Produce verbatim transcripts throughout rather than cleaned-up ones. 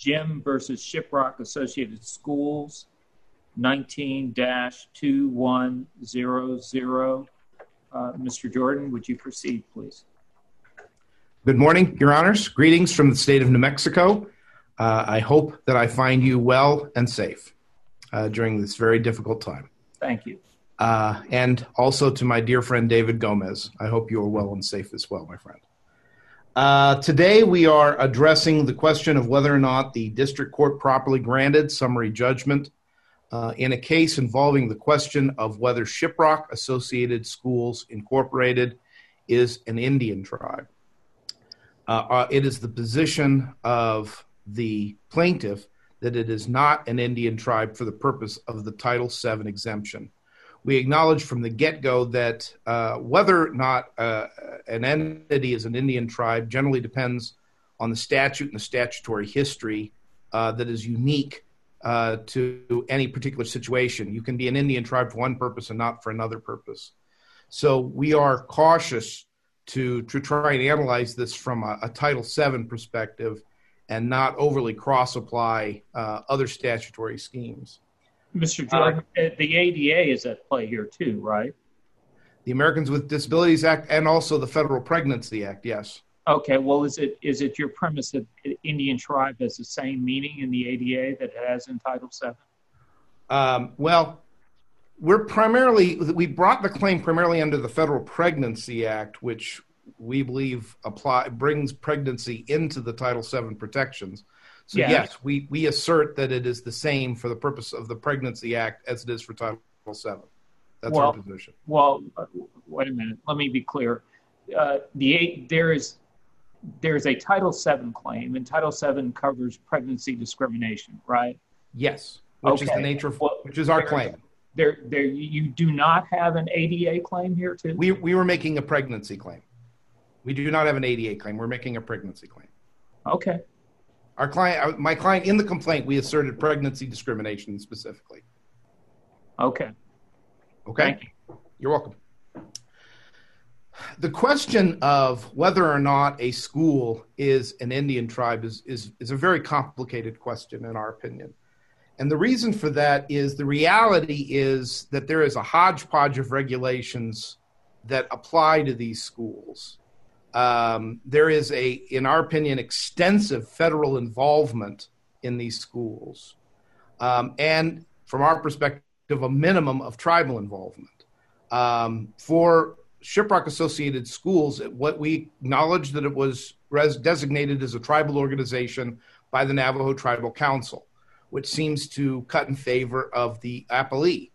Jim versus Shiprock Associated Schools, nineteen dash two one zero zero. Uh, Mister Jordan, would you proceed, please? Good morning, Your Honors. Greetings from the state of New Mexico. Uh, I hope that I find you well and safe uh, during this very difficult time. Thank you. Uh, and also to my dear friend David Gomez, I hope you are well and safe as well, my friend. Uh, today we are addressing the question of whether or not the district court properly granted summary judgment uh, in a case involving the question of whether Shiprock Associated Schools Incorporated is an Indian tribe. Uh, uh, it is the position of the plaintiff that it is not an Indian tribe for the purpose of the Title seven exemption. We acknowledge from the get-go that uh, whether or not uh, an entity is an Indian tribe generally depends on the statute and the statutory history uh, that is unique uh, to any particular situation. You can be an Indian tribe for one purpose and not for another purpose. So we are cautious to, to try and analyze this from a, a Title seven perspective and not overly cross-apply uh, other statutory schemes. Mister Jordan, uh, the A D A is at play here too, right? The Americans with Disabilities Act and also the Federal Pregnancy Act, yes. Okay, well, is it is it your premise that Indian tribe has the same meaning in the A D A that it has in Title seven? Um, well, we're primarily, we brought the claim primarily under the Federal Pregnancy Act, which we believe apply brings pregnancy into the Title seven protections. So yeah. yes, we, we assert that it is the same for the purpose of the Pregnancy Act as it is for Title seven. That's well, our position. Well, uh, wait a minute. Let me be clear. Uh, the there is there is a Title seven claim, and Title seven covers pregnancy discrimination, right? Yes, which okay. is the nature of well, which is our claim. There, there, you do not have an A D A claim here, too. We we were making a pregnancy claim. We do not have an A D A claim. We're making a pregnancy claim. Okay. Our client, my client, in the complaint, we asserted pregnancy discrimination specifically. Okay. Okay. Thank you. You're welcome. The question of whether or not a school is an Indian tribe is, is, is a very complicated question, in our opinion. And the reason for that is the reality is that there is a hodgepodge of regulations that apply to these schools. Um, there is a, in our opinion, extensive federal involvement in these schools. Um, and from our perspective, a minimum of tribal involvement. Um, for Shiprock Associated Schools, what we acknowledge that it was res- designated as a tribal organization by the Navajo Tribal Council, which seems to cut in favor of the appellee.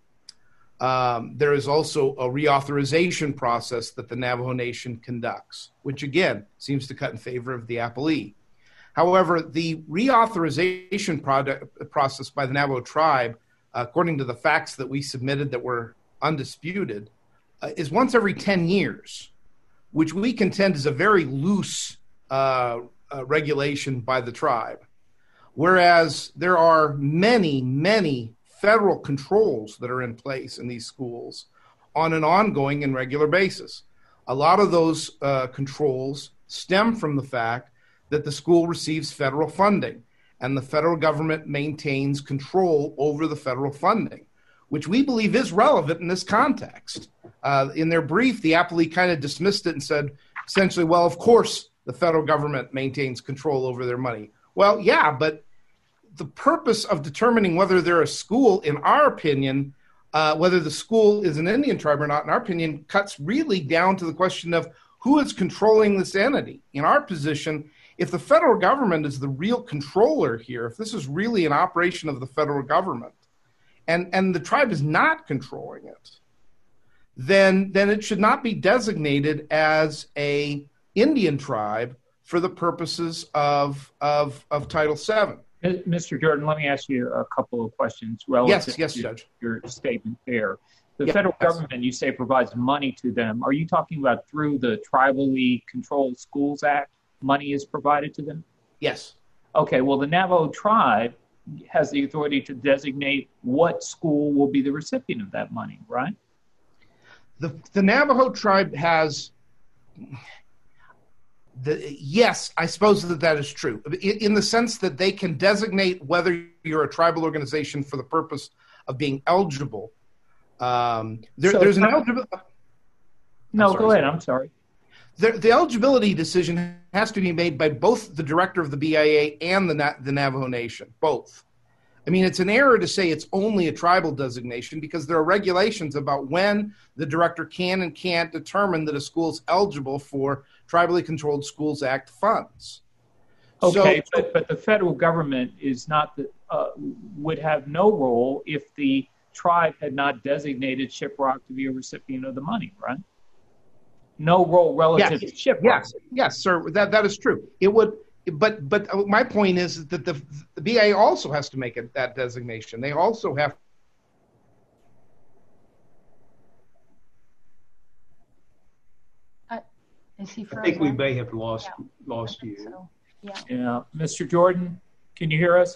Um, there is also a reauthorization process that the Navajo Nation conducts, which again seems to cut in favor of the appellee. However, the reauthorization product, process by the Navajo tribe, according to the facts that we submitted that were undisputed, uh, is once every ten years, which we contend is a very loose uh, uh, regulation by the tribe. Whereas there are many, many federal controls that are in place in these schools on an ongoing and regular basis. A lot of those uh, controls stem from the fact that the school receives federal funding and the federal government maintains control over the federal funding, which we believe is relevant in this context. Uh, in their brief, the appellee kind of dismissed it and said, essentially, well, of course the federal government maintains control over their money. Well, yeah, but the purpose of determining whether they're a school, in our opinion, uh, whether the school is an Indian tribe or not, in our opinion, cuts really down to the question of who is controlling this entity. In our position, if the federal government is the real controller here, if this is really an operation of the federal government, and, and the tribe is not controlling it, then, then it should not be designated as a Indian tribe for the purposes of, of, of Title seven. Mister Jordan, let me ask you a couple of questions relative yes, yes, to Judge. your statement there. The yes, federal yes. government, you say, provides money to them. Are you talking about through the Tribally Controlled Schools Act, money is provided to them? Yes. Okay, well, the Navajo tribe has the authority to designate what school will be the recipient of that money, right? The, the Navajo tribe has... the, yes, I suppose that that is true in, in the sense that they can designate whether you're a tribal organization for the purpose of being eligible. Um, there, So- there's an eligibility. No, sorry, go ahead. sorry. I'm sorry. The, the eligibility decision has to be made by both the director of the B I A and the, Na- the Navajo Nation, both. I mean, it's an error to say it's only a tribal designation because there are regulations about when the director can and can't determine that a school is eligible for Tribally Controlled Schools Act funds. Okay, So- but, but the federal government is not the, uh, would have no role if the tribe had not designated Shiprock to be a recipient of the money, right? No role relative Yes. to Shiprock. Yes, yes, sir. That that is true. It would, but but my point is that the the B I A also has to make it that designation. They also have. Uh, is he I think we frozen? may have lost Yeah. lost I think you. so. Yeah. Yeah, Mister Jordan, can you hear us?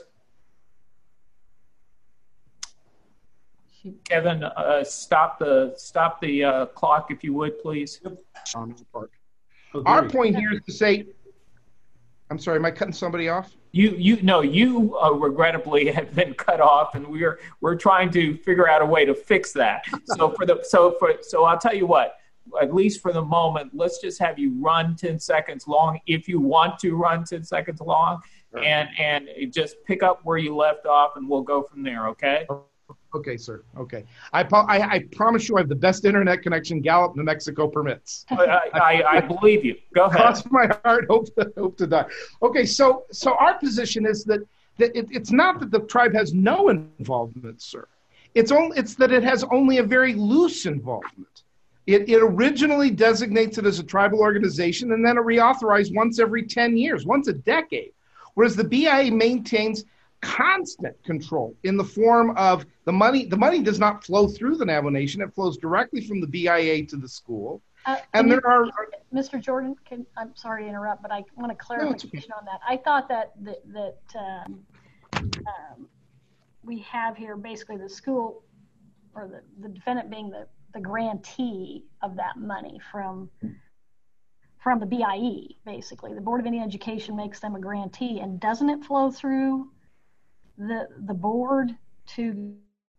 She, Kevin, uh, stop the stop the uh, clock if you would, please. On the park. Oh, Our there you point here is to say. I'm sorry. Am I cutting somebody off? You you no, you uh, regrettably have been cut off, and we're we're trying to figure out a way to fix that. So for the so for so I'll tell you what. At least for the moment, let's just have you run ten seconds long if you want to run ten seconds long, Sure. and and just pick up where you left off, and we'll go from there. Okay. Okay, sir. Okay. I, po- I I promise you I have the best internet connection Gallup, New Mexico permits. I, I, I believe you. Go ahead. Cross my heart, hope to, hope to die. Okay, so so our position is that, that it, it's not that the tribe has no involvement, sir. It's only it's that it has only a very loose involvement. It, it originally designates it as a tribal organization, and then it reauthorized once every ten years, once a decade, whereas the B I A maintains constant control in the form of the money. The money does not flow through the Navajo Nation. It flows directly from the B I A to the school. uh, And can there you- are, Mister Jordan, can, I'm sorry to interrupt, but I want a okay. clarification on that. I thought that that, that um, um, we have here basically the school or the, the defendant being the, the grantee of that money from from the B I E, basically. The Board of Indian Education makes them a grantee, and doesn't it flow through the the board to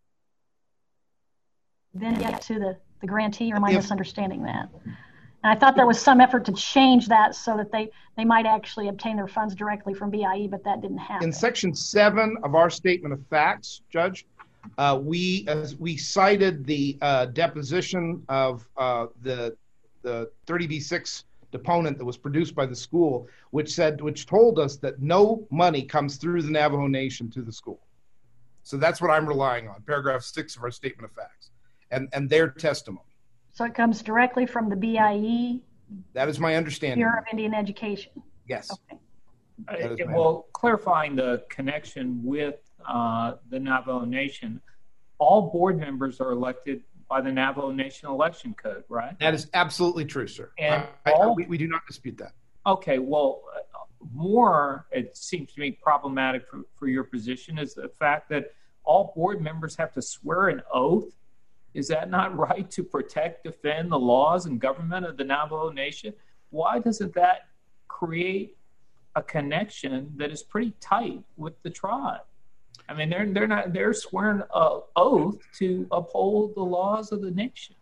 then get to the, the grantee, or am I If- misunderstanding that? And I thought there was some effort to change that so that they, they might actually obtain their funds directly from B I E, but that didn't happen. in section seven of our statement of facts, Judge, uh, we as we cited the uh, deposition of uh, the the thirty B six deponent that was produced by the school, which said which told us that no money comes through the Navajo Nation to the school. So that's what I'm relying on, paragraph six of our statement of facts, and and their testimony. So it comes directly from the B I E, That is my understanding. Bureau of Indian Education. Yes. Okay. That is Uh, my- well, clarifying the connection with uh, the Navajo Nation, all board members are elected by the Navajo Nation election code, right? That is absolutely true, sir. And I, I, all- we, we do not dispute that. Okay, well, uh, more, it seems to me, problematic for, for your position is the fact that all board members have to swear an oath. Is that not right, to protect, defend the laws and government of the Navajo Nation? Why doesn't that create a connection that is pretty tight with the tribe? I mean, they're they're not they're swearing an oath to uphold the laws of the nation.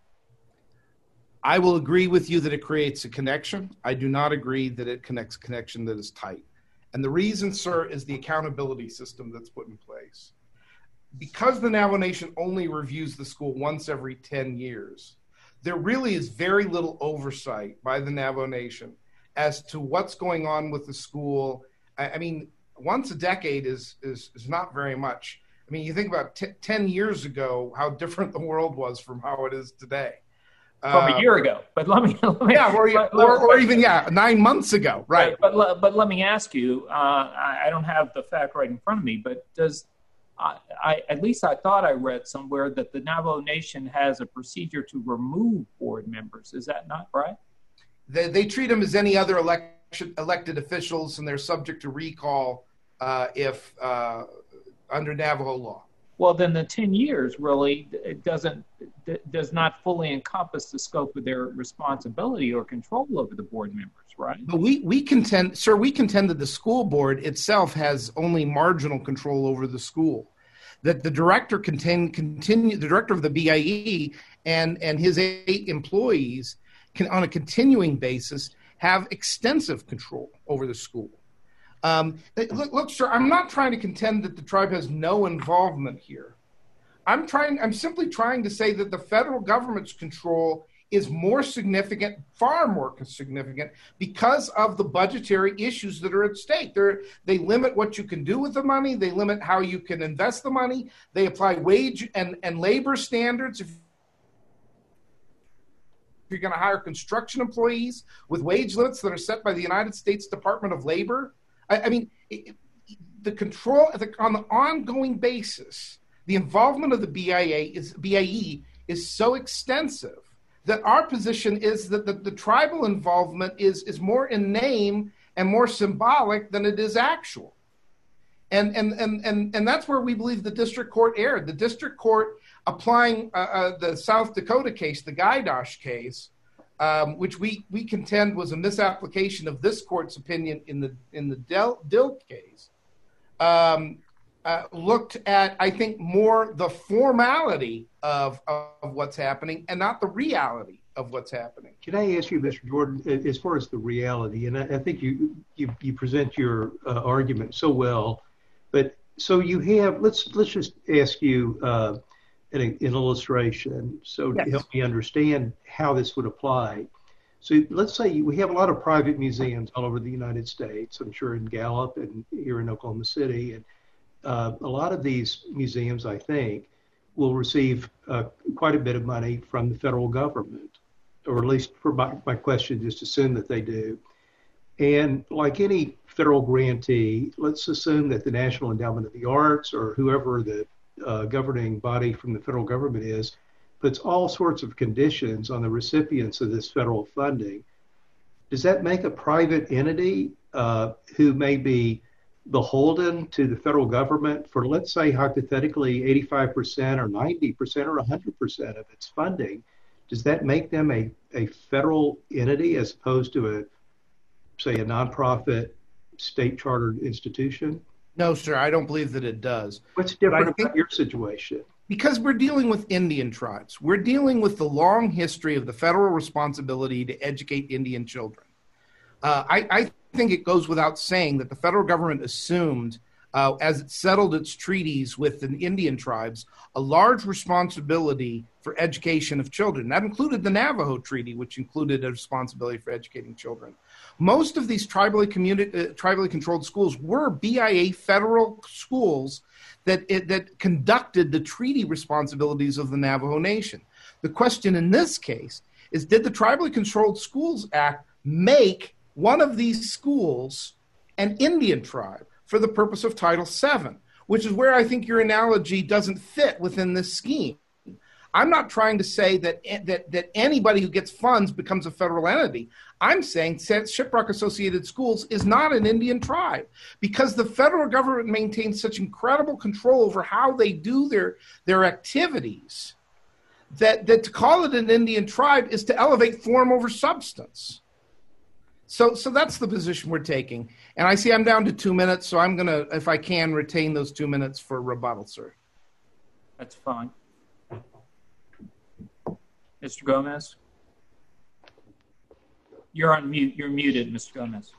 I will agree with you that it creates a connection. I do not agree that it connects a connection that is tight. And the reason, sir, is the accountability system that's put in place. Because the Navajo Nation only reviews the school once every ten years, there really is very little oversight by the Navajo Nation as to what's going on with the school. I, I mean, once a decade is, is, is not very much. I mean, you think about t- ten years ago, how different the world was from how it is today. From a Uh, year ago, but let me, let me yeah, or, let- or, or let- even, yeah, nine months ago, right. But, but but let me ask you. Uh, I, I don't have the fact right in front of me, but does I, I at least I thought I read somewhere that the Navajo Nation has a procedure to remove board members. Is that not right? They, they treat them as any other election, elected officials, and they're subject to recall uh, if uh, under Navajo law. well, then the ten years really it doesn't does not fully encompass the scope of their responsibility or control over the board members, right? But we we contend, sir, we contend that the school board itself has only marginal control over the school. That the director contain, continue the director of the B I E and and his eight employees can, on a continuing basis, have extensive control over the school. Um, look, look, sir, I'm not trying to contend that the tribe has no involvement here. I'm trying. I'm simply trying to say that the federal government's control is more significant, far more significant, because of the budgetary issues that are at stake. They're, they limit what you can do with the money. They limit how you can invest the money. They apply wage and, and labor standards. If you're going to hire construction employees with wage limits that are set by the United States Department of Labor, I, I mean, it, the control the, on the ongoing basis, the involvement of the B I A is B I E is so extensive that our position is that the, the tribal involvement is, is more in name and more symbolic than it is actual. And, and, and, and, and that's where we believe the district court erred. The district court applying uh, uh, the South Dakota case, the Guydosh case, um, which we, we contend was a misapplication of this court's opinion in the, in the Del, Dill case, um, Uh, looked at, I think, more the formality of, of what's happening and not the reality of what's happening. Can I ask you, Mister Jordan, as far as the reality, and I, I think you, you you present your uh, argument so well, but so you have, let's let's just ask you uh, an, an illustration so yes. to help me understand how this would apply. So let's say we have a lot of private museums all over the United States, I'm sure in Gallup and here in Oklahoma City, and Uh, a lot of these museums, I think, will receive uh, quite a bit of money from the federal government, or at least for my, my question, just assume that they do. And like any federal grantee, let's assume that the National Endowment of the Arts or whoever the uh, governing body from the federal government is, puts all sorts of conditions on the recipients of this federal funding. Does that make a private entity uh, who may be beholden to the federal government for, let's say, hypothetically, eighty-five percent or ninety percent or one hundred percent of its funding? Does that make them a, a federal entity as opposed to a, say, a nonprofit state chartered institution? No, sir, I don't believe that it does. What's different about your situation? Because we're dealing with Indian tribes. We're dealing with the long history of the federal responsibility to educate Indian children. Uh, I, I think it goes without saying that the federal government assumed, uh, as it settled its treaties with the Indian tribes, a large responsibility for education of children. That included the Navajo Treaty, which included a responsibility for educating children. Most of these tribally, communi- uh, tribally controlled schools were B I A federal schools that, it, that conducted the treaty responsibilities of the Navajo Nation. The question in this case is, did the Tribally Controlled Schools Act make one of these schools an Indian tribe for the purpose of Title seven, which is where I think your analogy doesn't fit within this scheme. I'm not trying to say that, that, that anybody who gets funds becomes a federal entity. I'm saying Shiprock Associated Schools is not an Indian tribe because the federal government maintains such incredible control over how they do their, their activities that, that to call it an Indian tribe is to elevate form over substance. So so that's the position we're taking. And I see I'm down to two minutes, so I'm going to, if I can, retain those two minutes for rebuttal, sir. That's fine. Mister Gomez? You're on mute. You're muted, Mister Gomez.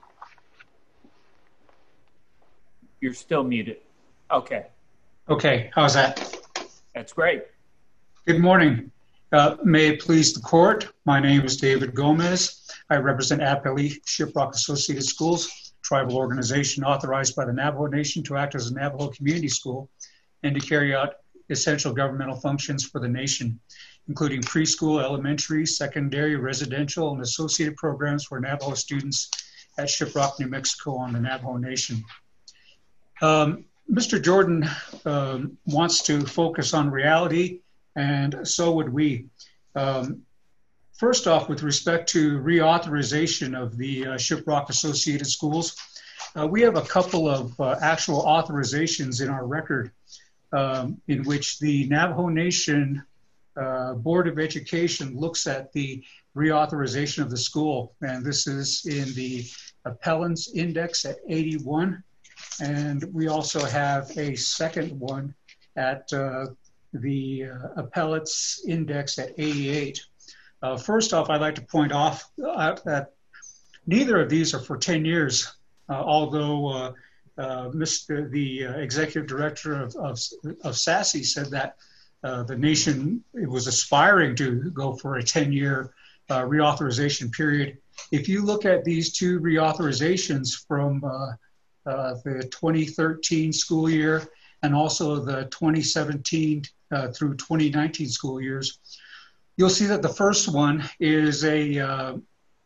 You're still muted. Okay. Okay, how's that? That's great. Good morning. Uh, may it please the court, my name is David Gomez. I represent Appalachia Shiprock Associated Schools, tribal organization authorized by the Navajo Nation to act as a Navajo community school and to carry out essential governmental functions for the nation, including preschool, elementary, secondary, residential, and associated programs for Navajo students at Shiprock, New Mexico on the Navajo Nation. Um, Mister Jordan um, wants to focus on reality, and so would we. Um, first off, with respect to reauthorization of the uh, Shiprock Associated Schools, uh, we have a couple of uh, actual authorizations in our record. um, in which the Navajo Nation uh, Board of Education looks at the reauthorization of the school. And this is in the appellant's index at eighty-one. And we also have a second one at uh, the uh, appellate's index at eighty-eight. Uh, first off, I'd like to point off uh, that neither of these are for ten years, uh, although uh, uh, Mister the uh, executive director of, of, of S A S I said that uh, the nation was aspiring to go for a ten-year uh, reauthorization period. If you look at these two reauthorizations from uh, uh, the twenty thirteen school year and also the twenty seventeen uh, through twenty nineteen school years, you'll see that the first one is a uh,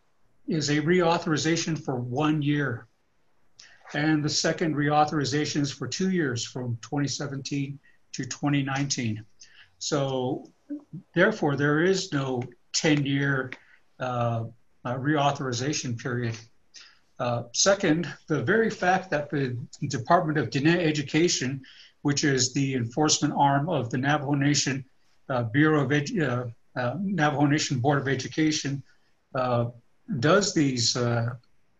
is a reauthorization for one year, and the second reauthorization is for two years, from twenty seventeen to twenty nineteen. So, therefore, there is no ten-year uh, uh, reauthorization period. Uh, second, the very fact that the Department of Diné Education, which is the enforcement arm of the Navajo Nation uh, Bureau of Edu- uh, Uh, Navajo Nation Board of Education, uh, does these uh,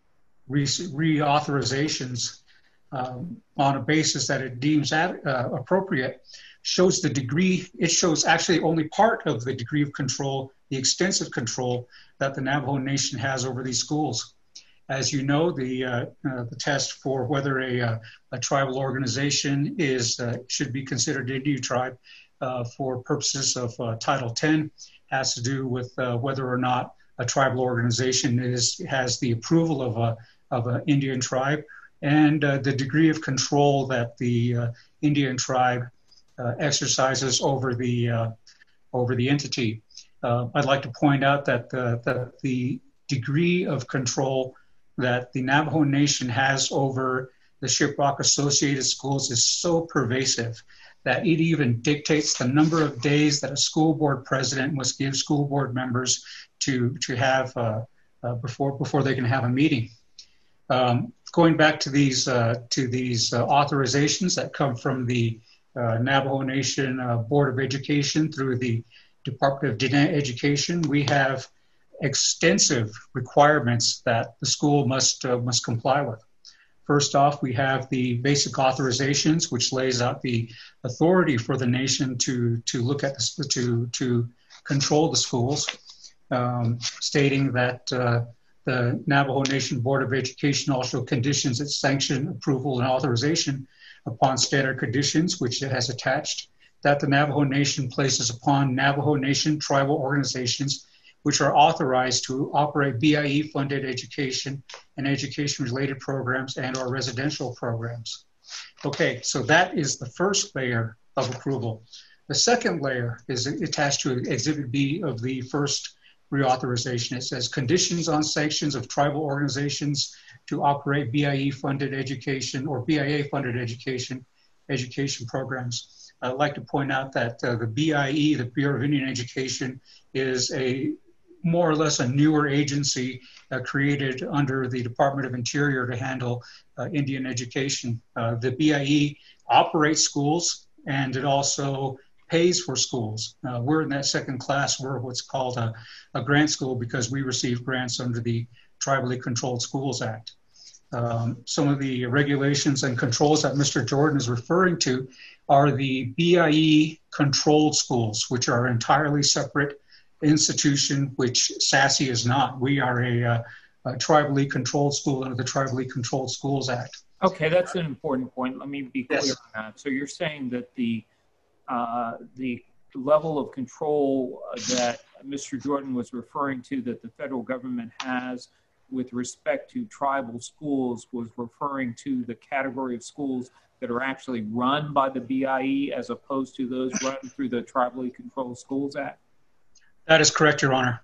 re- reauthorizations um, on a basis that it deems ad- uh, appropriate, shows the degree, it shows actually only part of the degree of control, the extensive control that the Navajo Nation has over these schools. As you know, the uh, uh, the test for whether a, uh, a tribal organization is uh, should be considered Indian tribe Uh, for purposes of uh, Title ten has to do with uh, whether or not a tribal organization is has the approval of a of an Indian tribe, and uh, the degree of control that the uh, Indian tribe uh, exercises over the uh, over the entity. Uh, I'd like to point out that the, that the degree of control that the Navajo Nation has over the Shiprock Associated Schools is so pervasive that it even dictates the number of days that a school board president must give school board members to to have uh, uh, before before they can have a meeting. Um, going back to these uh, to these uh, authorizations that come from the uh, Navajo Nation uh, Board of Education through the Department of Diné Education, we have extensive requirements that the school must uh, must comply with. First off, we have the basic authorizations, which lays out the authority for the nation to to look at the, to to control the schools, um, stating that uh, the Navajo Nation Board of Education also conditions its sanction, approval, and authorization upon standard conditions, which it has attached, that the Navajo Nation places upon Navajo Nation tribal organizations which are authorized to operate B I E-funded education and education-related programs and or residential programs. Okay, so that is the first layer of approval. The second layer is attached to Exhibit B of the first reauthorization. It says conditions on sanctions of tribal organizations to operate B I E-funded education or B I A-funded education education programs. I'd like to point out that uh, the B I E, the Bureau of Indian Education, is a more or less a newer agency uh, created under the Department of Interior to handle uh, Indian education. Uh, the B I E operates schools, and it also pays for schools. Uh, we're in that second class. We're what's called a, a grant school because we receive grants under the Tribally Controlled Schools Act. Um, some of the regulations and controls that Mister Jordan is referring to are the B I E-controlled schools, which are entirely separate institution, which S A S I is not. We are a, uh, a tribally controlled school under the Tribally Controlled Schools Act. Okay, that's an important point. Let me be clear Yes. on that. So you're saying that the uh, the level of control that Mister Jordan was referring to that the federal government has with respect to tribal schools was referring to the category of schools that are actually run by the B I E as opposed to those run through the Tribally Controlled Schools Act? That is correct, Your Honor.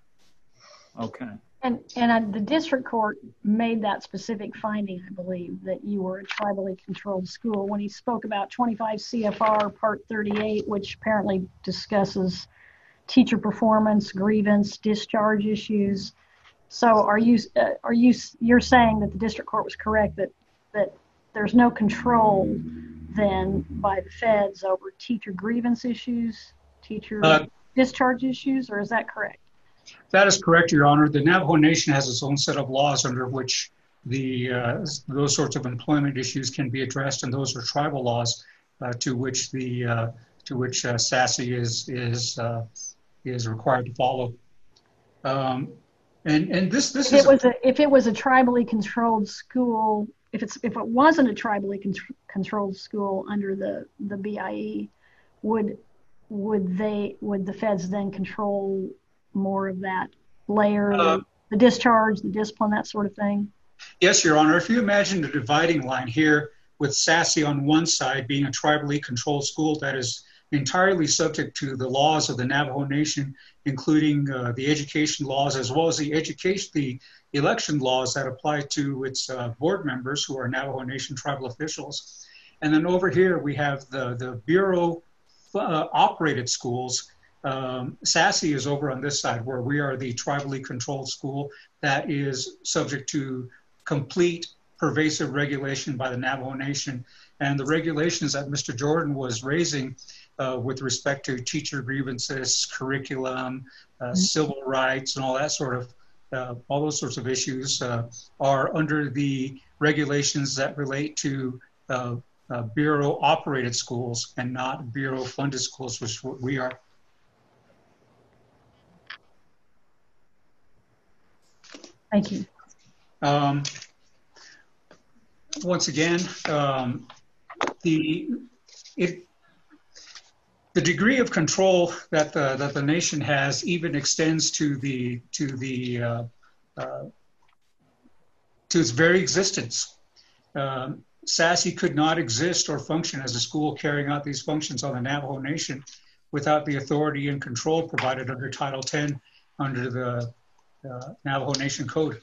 Okay. And and uh, the district court made that specific finding, I believe, that you were a tribally controlled school when he spoke about twenty-five C F R Part thirty-eight, which apparently discusses teacher performance, grievance, discharge issues. So are you uh, are you you're saying that the district court was correct that that there's no control then by the feds over teacher grievance issues, teacher Uh, discharge issues, or is that correct? That is correct, Your Honor. The Navajo Nation has its own set of laws under which the uh, those sorts of employment issues can be addressed, and those are tribal laws uh, to which the uh, to which uh, SASE is is uh, is required to follow. Um, and and this this if is it was a, if it was a tribally controlled school, if it's if it wasn't a tribally con- controlled school under the the B I E, would would they would the feds then control more of that layer, uh, the discharge, the discipline, that sort of thing? Yes, Your Honor. If you imagine the dividing line here with SASE on one side being a tribally controlled school that is entirely subject to the laws of the Navajo Nation, including uh, the education laws as well as the education, the election laws that apply to its uh, board members who are Navajo Nation tribal officials. And then over here we have the, the Bureau uh, operated schools. Um, SASE is over on this side where we are the tribally controlled school that is subject to complete pervasive regulation by the Navajo Nation. And the regulations that Mister Jordan was raising uh, with respect to teacher grievances, curriculum, uh, mm-hmm. civil rights, and all that sort of, uh, all those sorts of issues uh, are under the regulations that relate to uh, uh, Bureau operated schools and not Bureau funded schools, which we are. Thank you. Um, once again, um, the it, the degree of control that the that the nation has even extends to the to the uh, uh, to its very existence. Um, SASE could not exist or function as a school carrying out these functions on the Navajo Nation without the authority and control provided under Title ten under the uh, Navajo Nation Code.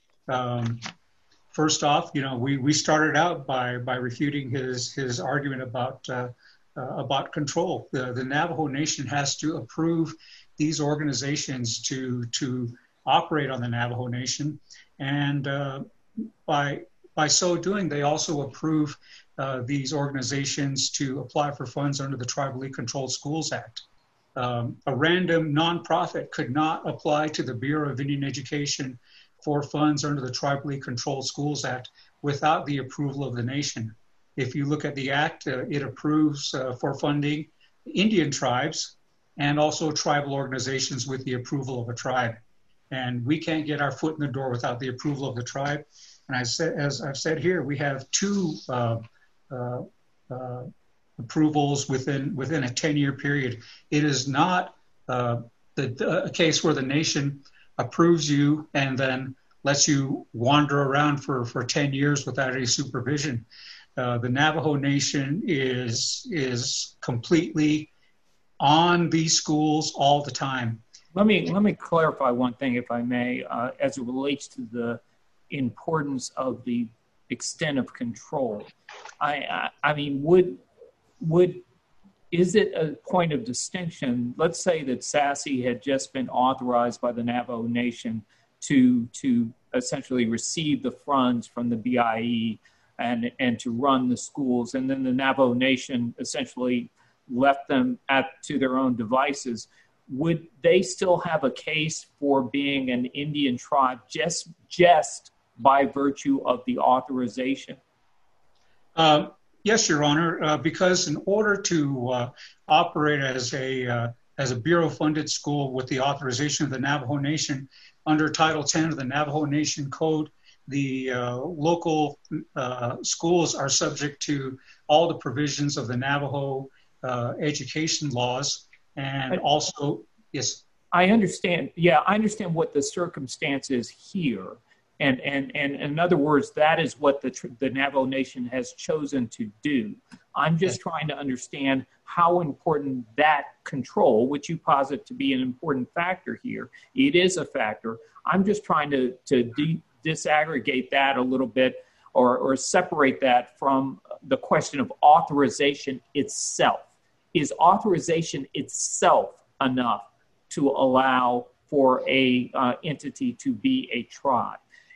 Um, first off, you know, we, we started out by by refuting his his argument about uh, uh, about control. The, the Navajo Nation has to approve these organizations to to operate on the Navajo Nation, and uh, by by so doing, they also approve uh, these organizations to apply for funds under the Tribally Controlled Schools Act. Um, a random nonprofit could not apply to the Bureau of Indian Education for funds under the Tribally Controlled Schools Act without the approval of the nation. If you look at the act, uh, it approves uh, for funding Indian tribes and also tribal organizations with the approval of a tribe. And we can't get our foot in the door without the approval of the tribe. And I said, as I've said here, we have two uh, uh, uh, approvals within within a ten-year period. It is not uh, the, a case where the nation approves you and then lets you wander around for, for ten years without any supervision. Uh, the Navajo Nation is is completely on these schools all the time. Let me let me clarify one thing, if I may, uh, as it relates to the importance of the extent of control. I I, I mean, would would is it a point of distinction? Let's say that SASE had just been authorized by the Navajo Nation to to essentially receive the funds from the B I E and and to run the schools, and then the Navajo Nation essentially left them at to their own devices. Would they still have a case for being an Indian tribe just just by virtue of the authorization? Um, yes, Your Honor, uh, because in order to uh, operate as a uh, as a Bureau-funded school with the authorization of the Navajo Nation under Title ten of the Navajo Nation Code, the uh, local uh, schools are subject to all the provisions of the Navajo uh, education laws. And also, yes. I understand. Yeah, I understand what the circumstance is here. And, and, and in other words, that is what the, the Navajo Nation has chosen to do. I'm just trying to understand how important that control, which you posit to be an important factor here, it is a factor. I'm just trying to, to de- disaggregate that a little bit or, or separate that from the question of authorization itself. Is authorization itself enough to allow for a uh, entity to be a tribe?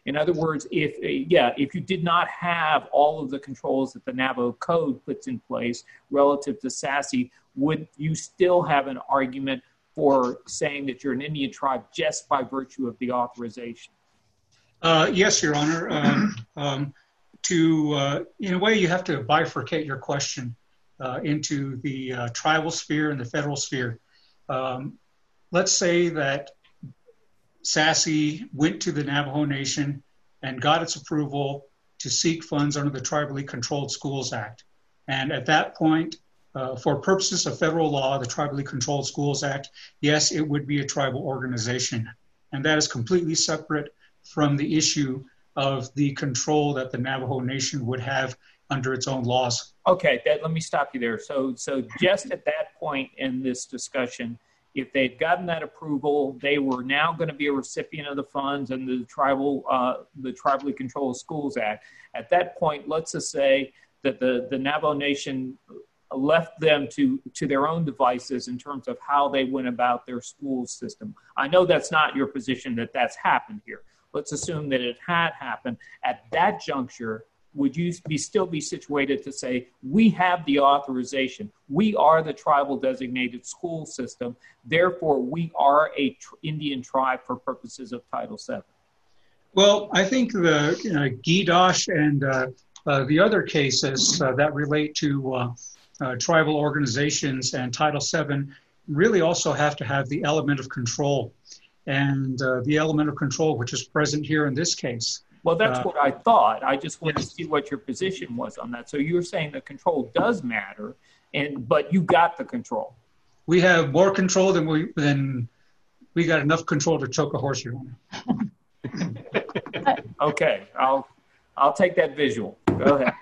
In other words, if yeah, if you did not have all of the controls that the Navajo Code puts in place relative to S A S E, would you still have an argument for saying that you're an Indian tribe just by virtue of the authorization? Uh, yes, Your Honor. Um, um, to uh, in a way, you have to bifurcate your question uh, into the uh, tribal sphere and the federal sphere. Um, let's say that S A S E went to the Navajo Nation and got its approval to seek funds under the Tribally Controlled Schools Act. And at that point, uh, for purposes of federal law, the Tribally Controlled Schools Act, yes, it would be a tribal organization. And that is completely separate from the issue of the control that the Navajo Nation would have under its own laws. Okay, that, let me stop you there. So, so just at that point in this discussion, if they'd gotten that approval, they were now going to be a recipient of the funds under the tribal, uh, the Tribally Controlled Schools Act. At that point, let's just say that the, the Navajo Nation left them to, to their own devices in terms of how they went about their school system. I know that's not your position that that's happened here. Let's assume that it had happened. At that juncture, would you be still be situated to say, we have the authorization, we are the tribal designated school system, therefore we are a tr- Indian tribe for purposes of Title seven? Well, I think the you know, Gidosh and uh, uh, the other cases uh, that relate to uh, uh, tribal organizations and Title seven really also have to have the element of control. And uh, the element of control, which is present here in this case. Well, that's uh, what I thought. I just wanted yes. to see what your position was on that. So you're saying the control does matter, and but you got the control. We have more control than we than we got enough control to choke a horse, Your Honor. Okay, I'll I'll take that visual. Go ahead.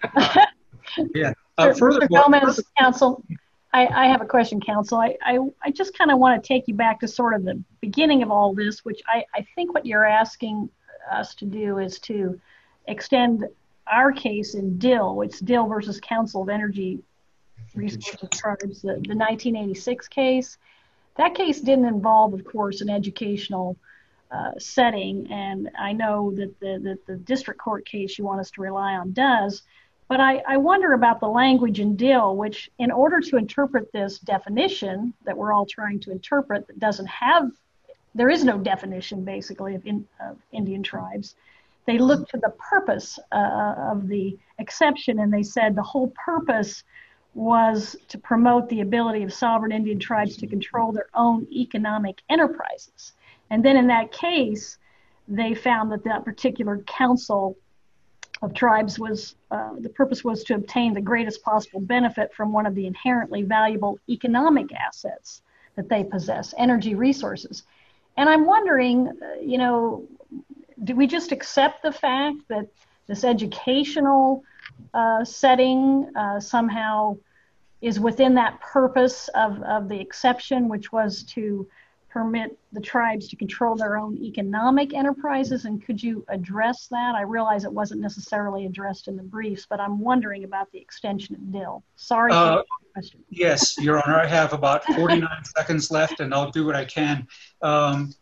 yeah. Uh, Mister Gomez, counsel. I, I have a question, counsel. I, I, I just kind of want to take you back to sort of the beginning of all this, which I, I think what you're asking us to do is to extend our case in Dill. It's Dill versus Council of Energy Resources Tribes, the, the nineteen eighty-six case. That case didn't involve, of course, an educational uh, setting, and I know that the, that the district court case you want us to rely on does. But I, I wonder about the language in Dill, which in order to interpret this definition that we're all trying to interpret that doesn't have, there is no definition basically of, in, of Indian tribes. They looked to the purpose uh, of the exception, and they said the whole purpose was to promote the ability of sovereign Indian tribes to control their own economic enterprises. And then in that case, they found that that particular council of tribes was, uh, the purpose was to obtain the greatest possible benefit from one of the inherently valuable economic assets that they possess, energy resources. And I'm wondering, uh, you know, do we just accept the fact that this educational uh, setting uh, somehow is within that purpose of, of the exception, which was to permit the tribes to control their own economic enterprises? And could you address that? I realize it wasn't necessarily addressed in the briefs, but I'm wondering about the extension of Dill. Sorry uh, for the question. Yes, Your Honor, I have about forty-nine seconds left, and I'll do what I can. Um,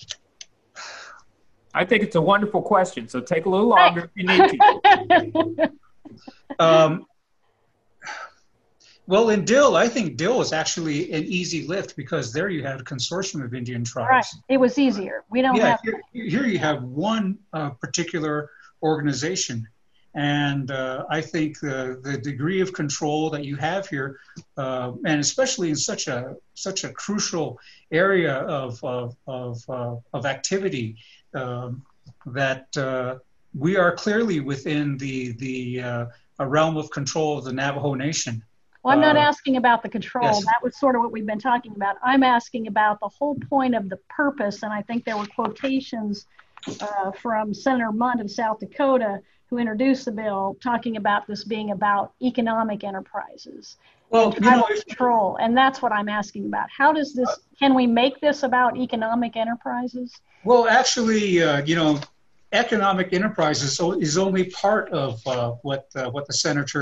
I think it's a wonderful question, so take a little longer if you need to. um, Well, in Dill, I think Dill was actually an easy lift because there you had a consortium of Indian tribes. Right, it was easier. We don't yeah, have. Here, here you have one uh, particular organization, and uh, I think the the degree of control that you have here, uh, and especially in such a such a crucial area of of of, uh, of activity, um, that uh, we are clearly within the the uh, a realm of control of the Navajo Nation. Well, I'm not uh, asking about the control. Yes. That was sort of what we've been talking about. I'm asking about the whole point of the purpose, and I think there were quotations uh, from Senator Munt of South Dakota, who introduced the bill, talking about this being about economic enterprises well, and you know, control. And that's what I'm asking about. How does this, can we make this about economic enterprises? Well, actually, uh, you know, economic enterprises is only part of uh, what uh, what the senator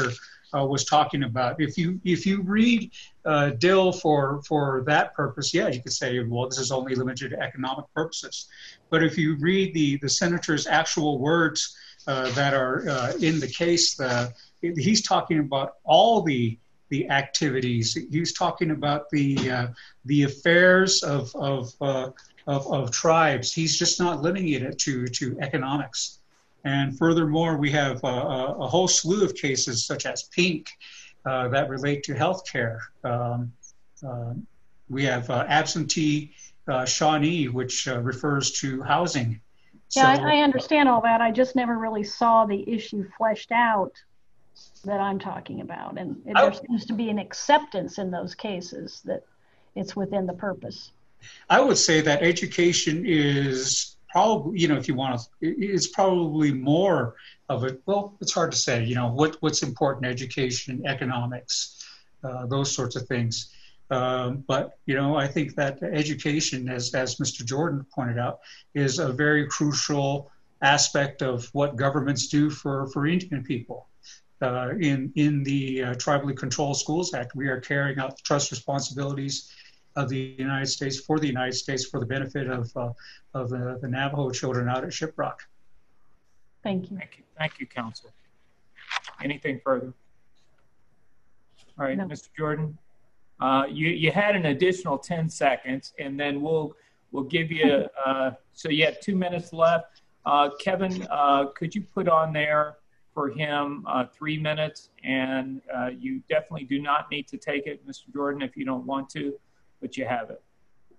uh, was talking about. If you if you read uh, Dill for for that purpose, yeah, you could say, well, this is only limited to economic purposes. But if you read the the senator's actual words uh, that are uh, in the case, the, he's talking about all the the activities. He's talking about the uh, the affairs of of, uh, of of tribes. He's just not limiting it to to economics. And furthermore, we have a, a whole slew of cases such as Pink uh, that relate to healthcare. Um, uh, we have uh, absentee uh, Shawnee, which uh, refers to housing. Yeah, so, I, I understand all that. I just never really saw the issue fleshed out that I'm talking about. And it, there seems to be an acceptance in those cases that it's within the purpose. I would say that education is probably, you know, if you want to, it's probably more of a, well, it's hard to say, you know, what what's important, education, economics, uh, those sorts of things. Um, but, you know, I think that education, as, as Mister Jordan pointed out, is a very crucial aspect of what governments do for, for Indian people. Uh, in, in the uh, Tribally Controlled Schools Act, we are carrying out the trust responsibilities of the United States for the United States for the benefit of uh, of the, the Navajo children out at Shiprock. Thank you. Thank you, Thank you, Counsel. Anything further? All right, no. Mister Jordan, uh, you you had an additional ten seconds, and then we'll we'll give you. Uh, so you have two minutes left. Uh, Kevin, uh, could you put on there for him uh, three minutes? And uh, you definitely do not need to take it, Mister Jordan, if you don't want to. But you have it.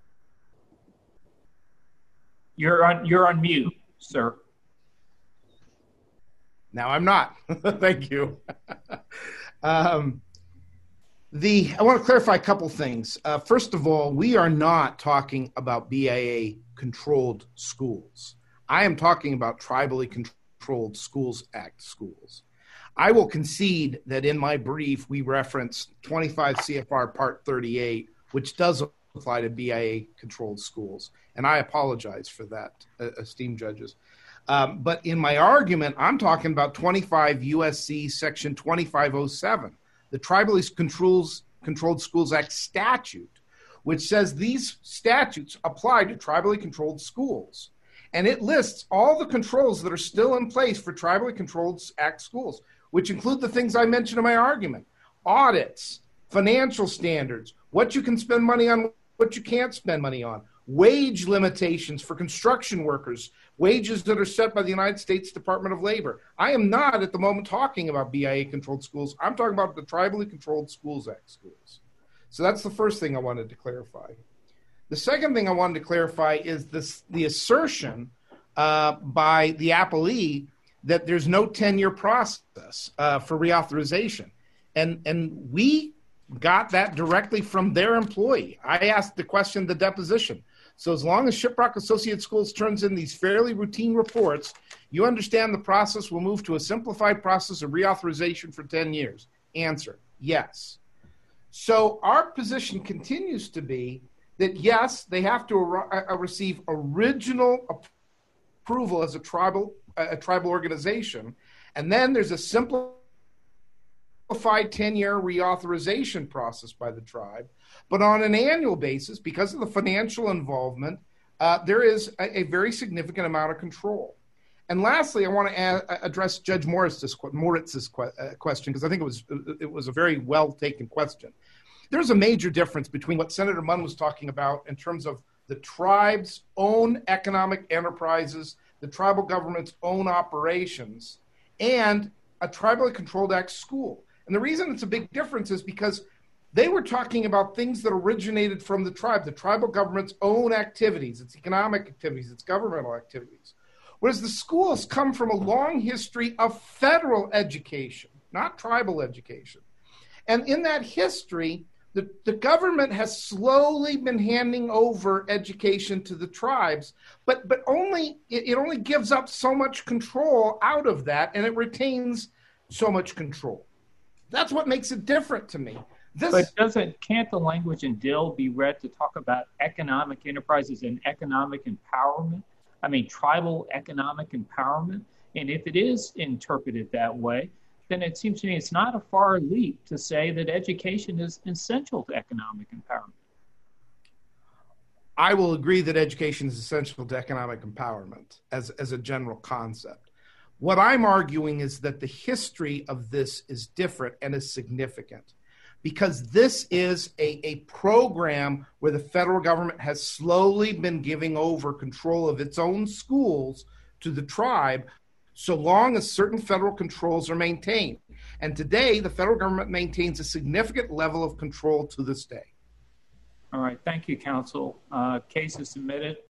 You're on. You're on mute, sir. Now I'm not. Thank you. um, the I want to clarify a couple things. Uh, first of all, we are not talking about B I A-controlled schools. I am talking about Tribally Controlled Schools Act schools. I will concede that in my brief we referenced twenty-five C F R Part thirty-eight, which does apply to B I A-controlled schools. And I apologize for that, uh, esteemed judges. Um, but in my argument, I'm talking about twenty-five U S C Section twenty-five oh seven, the Tribally Controls, Controlled Schools Act statute, which says these statutes apply to tribally controlled schools. And it lists all the controls that are still in place for Tribally Controlled Act schools, which include the things I mentioned in my argument: audits, financial standards, what you can spend money on, what you can't spend money on, wage limitations for construction workers, wages that are set by the United States Department of Labor. I am not at the moment talking about B I A-controlled schools. I'm talking about the Tribally Controlled Schools Act schools. So that's the first thing I wanted to clarify. The second thing I wanted to clarify is this, the assertion uh, by the appellee that there's no ten-year process uh, for reauthorization. And, and we got that directly from their employee. I asked the question, the deposition. So as long as Shiprock Associated Schools turns in these fairly routine reports, you understand the process will move to a simplified process of reauthorization for ten years. Answer, yes. So our position continues to be that, yes, they have to uh, receive original approval as a tribal, a tribal organization, and then there's a simple ten-year reauthorization process by the tribe. But on an annual basis, because of the financial involvement, uh, there is a, a very significant amount of control. And lastly, I want to add, address Judge Moritz's, Moritz's question, because I think it was, it was a very well-taken question. There's a major difference between what Senator Munn was talking about in terms of the tribe's own economic enterprises, the tribal government's own operations, and a tribally controlled act school. And the reason it's a big difference is because they were talking about things that originated from the tribe, the tribal government's own activities, its economic activities, its governmental activities. Whereas the schools come from a long history of federal education, not tribal education. And in that history, the, the government has slowly been handing over education to the tribes, but, but only it, it only gives up so much control out of that, and it retains so much control. That's what makes it different to me. This, but doesn't can't the language in Dill be read to talk about economic enterprises and economic empowerment? I mean, tribal economic empowerment. And if it is interpreted that way, then it seems to me it's not a far leap to say that education is essential to economic empowerment. I will agree that education is essential to economic empowerment as, as a general concept. What I'm arguing is that the history of this is different and is significant, because this is a, a program where the federal government has slowly been giving over control of its own schools to the tribe, so long as certain federal controls are maintained. And today, the federal government maintains a significant level of control to this day. All right. Thank you, counsel. Uh, case is submitted.